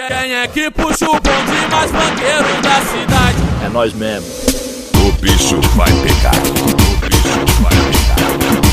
Quem é que puxa o bonde mais banqueiro da cidade? É nós mesmo. O bicho vai pegar. O bicho vai pegar.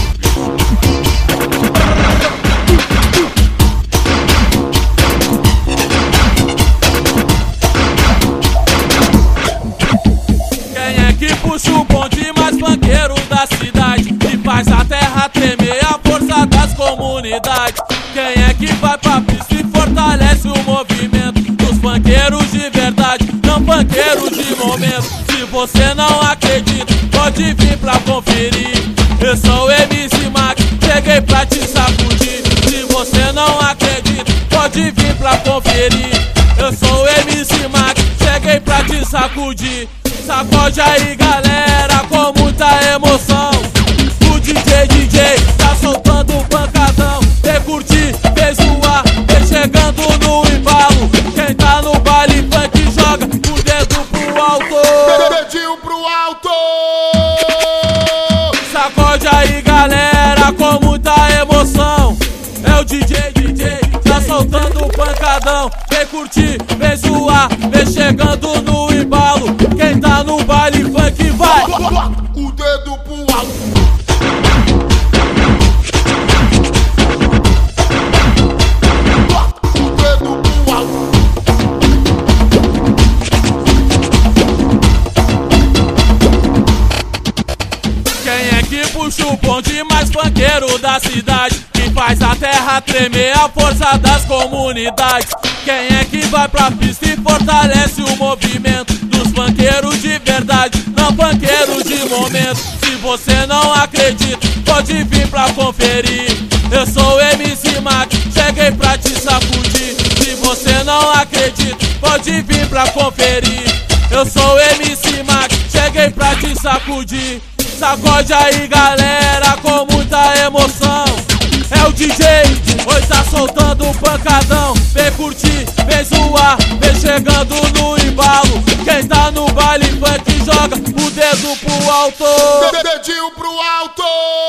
Quem é que puxa o bonde mais banqueiro da cidade? Que faz a terra tremer, a força das comunidades. Quem é que vai pra pista e fortalece o movimento dos banqueiros de verdade, não banqueiros de momento. Se você não acredita, pode vir pra conferir. Eu sou o MC Mac, cheguei pra te sacudir. Se você não acredita, pode vir pra conferir. Eu sou o MC Mac, cheguei pra te sacudir. Sacode aí, galera, com muita emoção. O DJ tá soltando um pancadão. Vem curtir, vem zoar, vem chegando no embalo. Quem tá no baile funk joga o dedo pro alto. Dedinho pro alto. Sacode aí, galera, com muita emoção. É o DJ, tá soltando um pancadão. Vem curtir, vem zoar, vem chegando no embalo. Quem tá no baile funk vai. O dedo pro alto. O dedo pro alto. Quem é que puxa o bonde mais banqueiro da cidade? Que faz a terra tremer, a força das comunidades. Quem é que vai pra pista e fortalece o movimento dos banqueiros de verdade, não banqueiros de momento. Se você não acredita, pode vir pra conferir. Eu sou o MC Mac, cheguei pra te sacudir. Se você não acredita, pode vir pra conferir. Eu sou o MC Mac, cheguei pra te sacudir. Sacode aí, galera, com muita emoção. É o DJ, hoje tá soltando um pancadão. Vem curtir, vem zoar, vem chegando no embalo. Quem tá no baile funk joga o dedo pro alto. Dedinho pro alto.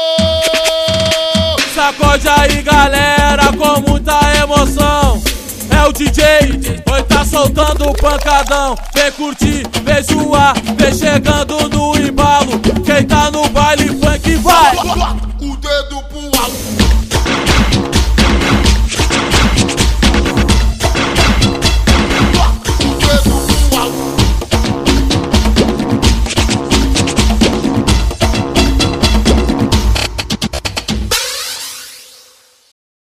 Sacode aí, galera, com muita emoção. É o DJ, hoje tá soltando um pancadão. Vem curtir, vem zoar, vem chegando no embalo. Quem tá no baile funk vai.